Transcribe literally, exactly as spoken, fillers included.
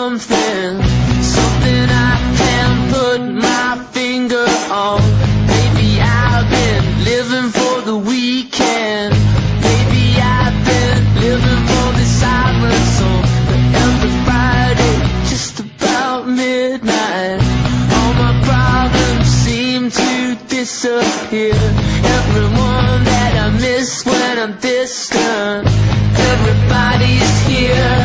something, something I can't put my finger on. Maybe I've been living for the weekend. Maybe I've been living for the silence on the end of Friday, just about midnight. All my problems seem to disappear. Everyone that I miss when I'm distant, everybody's here.